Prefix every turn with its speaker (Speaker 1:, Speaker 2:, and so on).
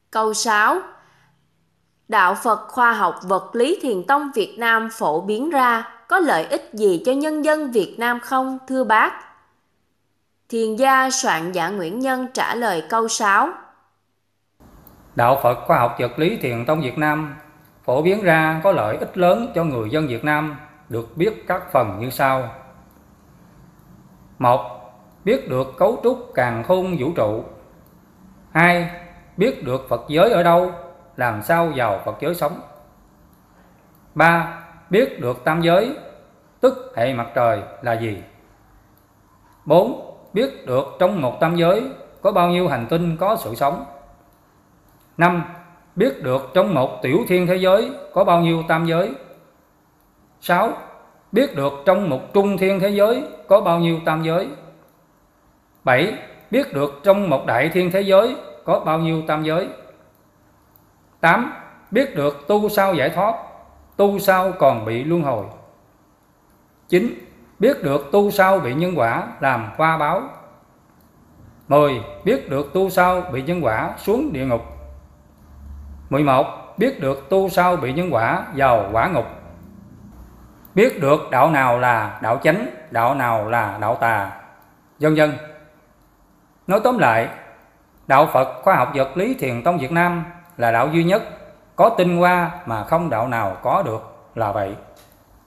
Speaker 1: Câu 6. Đạo Phật Khoa học Vật lý Thiền tông Việt Nam phổ biến ra có lợi ích gì cho nhân dân Việt Nam không, thưa bác? Thiền gia Soạn Giả Nguyễn Nhân trả lời câu 6.
Speaker 2: Đạo Phật Khoa học Vật lý Thiền tông Việt Nam phổ biến ra có lợi ích lớn cho người dân Việt Nam được biết các phần như sau. 1. Biết được cấu trúc càn khôn vũ trụ. 2. Biết được Phật giới ở đâu, làm sao vào Phật giới sống. 3. Biết được tam giới, tức hệ mặt trời là gì. 4. Biết được trong một tam giới có bao nhiêu hành tinh có sự sống. 5. Biết được trong một tiểu thiên thế giới có bao nhiêu tam giới. 6. Biết được trong một trung thiên thế giới có bao nhiêu tam giới. 7. Biết được trong một đại thiên thế giới có bao nhiêu tam giới. 8. Biết được tu sao giải thoát, tu sao còn bị luân hồi. 9. Biết được tu sao bị nhân quả làm qua báo. 10. Biết được tu sao bị nhân quả xuống địa ngục. 11. Biết được tu sao bị nhân quả vào quả ngục. Biết được đạo nào là đạo chánh, đạo nào là đạo tà, vân vân. Nói tóm lại, Đạo Phật Khoa học Vật lý Thiền tông Việt Nam là đạo duy nhất có tinh hoa mà không đạo nào có được, là vậy.